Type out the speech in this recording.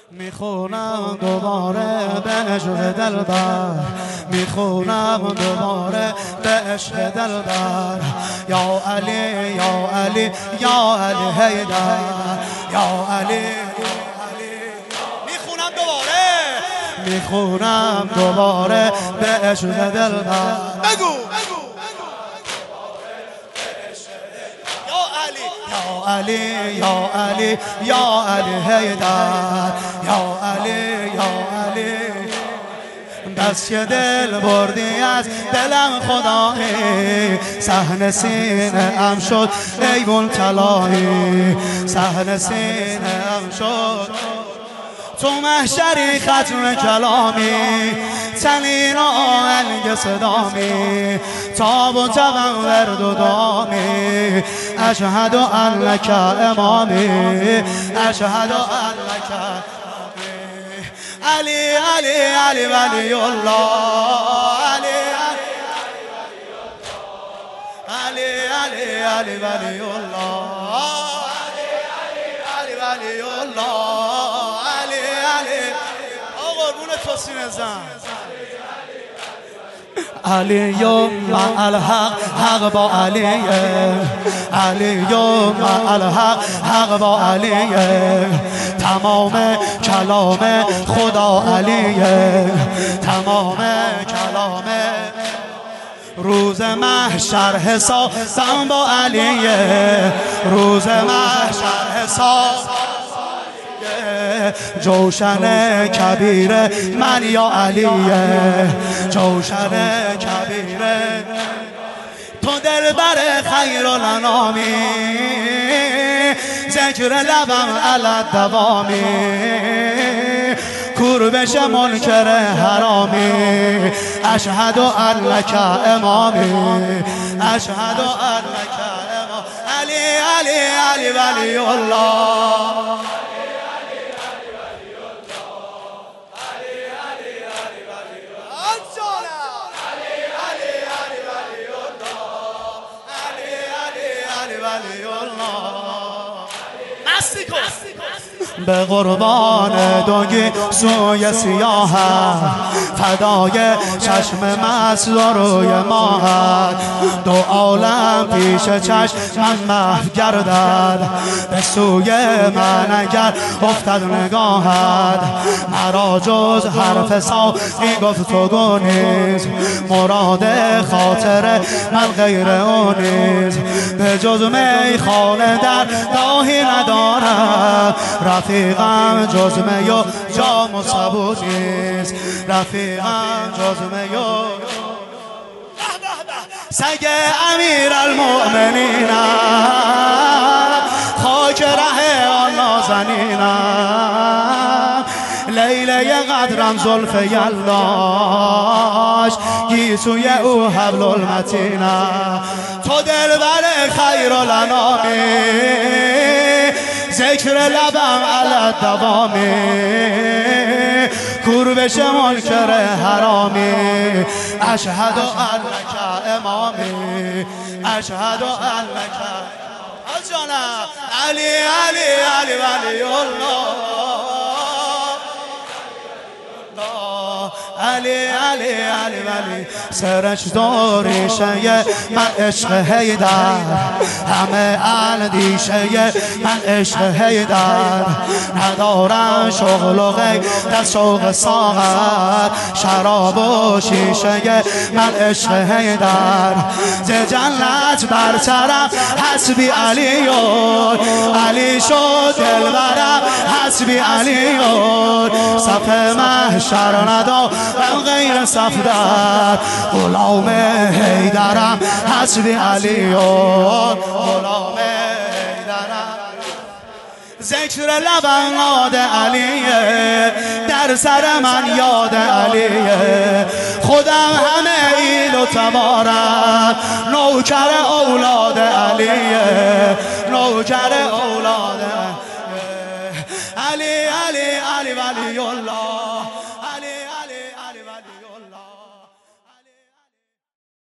میخونم دوباره به عشق دلبر، میخونم دوباره به عشق دلبر. یا علی یا علی یا علی حیدر، یا علی. میخونم دوباره به عشق دلبر. بگو یا علی یا علی یا علی حیدر، یا علی یا علی. دست که دل بردی از دلم خدایی، صحن سینه ام شد ایوون طلایی، صحن سینه ام شد تو محشری ختم کلامی، تنین و آهنگ صدامی، تاب و تبم ورد و دامی. اشهد انک امامی، اشهد انک علی علی علی ولی الله، علی علی علی علی ولی الله، علی ولی الله، علی قربون تو سینه زن. علی مع الحق، حق با علیه، علی مع الحق، حق با علیه. تمام کلام خدا علیه، تمام کلام. روز محشر حساب با علیه، روز محشر حساب. جوشن کبیر من یا علیه، جوشن کبیر. تو دلبر خیر الانامی، ذکر لبم علی دوامی. کوربش منکر حرامی، اشهد انک امامی، اشهد انک امام. علی علی علی ولی الله، به قربان دوگی سوی سیاه، فدای چشم مست روی ماهد. دو عالم پیش چشم محو گردد، به سوی من اگر افتد نگاهد. مرا جز حرف ساقی گفتگو نیست، مراد خاطر من غیر او نیست. به جز میخانه در راهی ندارم، رفیقم جز می و جام و سبو نیست. رفیقم جز می و سگ امیر المؤمنینم، خاک ره آن نازنینم. لیله قدرم زلف یلاش، گیسوی او حبل المتینم. تو دلبر خیر الانامی، ذکر لبم علی دوامی. کوربش منکر حرامی، اشهد انک امامی، اشهد انک جانم. علی علی علی ولی الله، علی علی علی ولی. سرش دوریشه من عشق حیدر، همه اندیشه من عشق حیدر. ندارم شغل و غیر از شوق ساغر، شراب و شیشه من عشق حیدر. ز جنت برترم حسبی علیون، علی شد دلبرم حسبی علیون. صف محشر ندارم غیر صفدر، غلام حیدرم حسبی علیون، غلام حیدرم. ذکر لبم یاد علیه، در سر من یاد علیه. خودم همه ایل و تبارم، نوکر اولاد علیه، نوکر اولاد علی علی علی ولی الله.